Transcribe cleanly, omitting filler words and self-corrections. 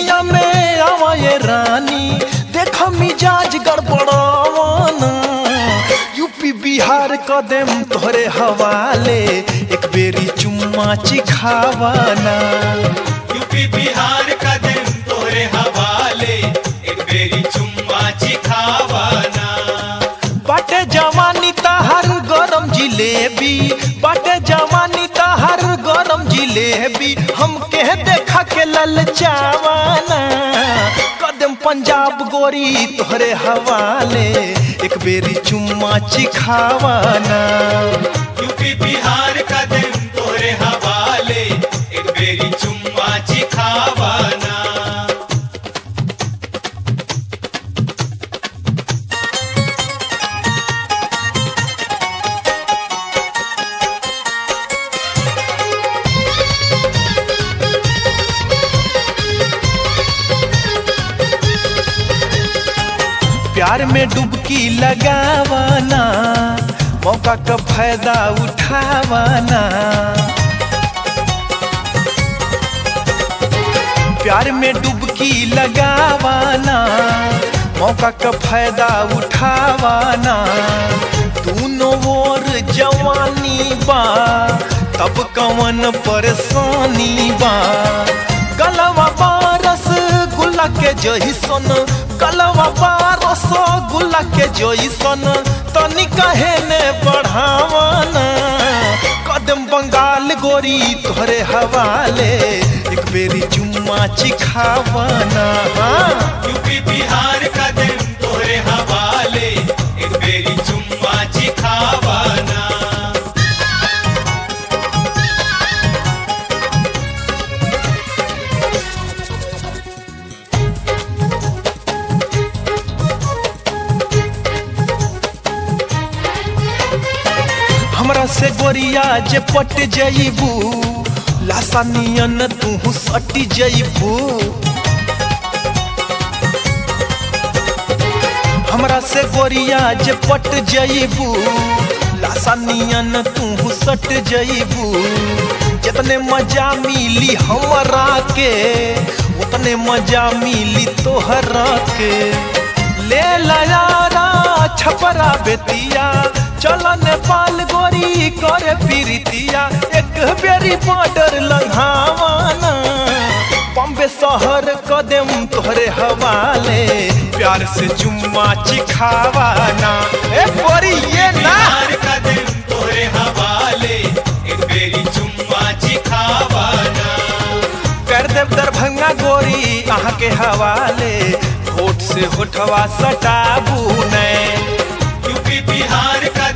बहिया में आवा ये रानी, देखा मिजाज गड़बड़ावाना। यूपी बिहार कदम तोहरे हवाले, एक बेरी चुम्मा चिखावाना। यूपी बिहार कदम तोहरे हवाले, एक बेरी चुम्मा चिखावाना। बाटे जवानी तहर गरम जिलेबी, बाटे जवानी तहर गरम जिलेबी, हम कह देखा के ललचावाना। कदम पंजाब गोरी तोहरे हवाले, एक बेरी चुम्मा चिखावाना। यूपी बिहार कदम तोहरे हवाले, एक बेरी चुम्मा चिखावाना। प्यार में डुबकी लगावाना, मौका का फायदा उठावाना। प्यार में डुबकी लगावाना, मौका का फायदा उठावाना। दोनों ओर जवानी बा, तब कवन परेशानी बा। गलवा बारस गुल्ला के जइसन, गलवा बारस गुल्ला के जइसन, तनी कहे ने बढ़ावाना। कदम बंगाल गोरी तोहरे हवाले, एक बेरी चुम्मा चिखावाना। यूपी बिहार कदम तोहरे हवाले, एक बेरी चुम्मा चिखावाना। हमरा से गोरिया जे पट जइबू, लासा नियन तू सट जइबू। हमरा से गोरिया जे पट जइबू, लासा नियन तू सट जइबू। जितने मजा मिली हमरा के, उतने मजा मिली तोहरा के। ले लायारा छपरा बेतिया, चला नेपाल गोरी करे प्रीतिया। एक बेरी बॉर्डर लंघावाना, बॉम्बे शहर कदम तोहरे हवाले, प्यार से चुम्मा चिखावाना। ए गोरी ये ना कदम तोहरे हवाले, एक बेरी चुम्मा चिखावाना। कर देव दरभंगा गोरी अहाँ के हवाले, होठ से होठवा सटाबू ने। यूपी बिहार का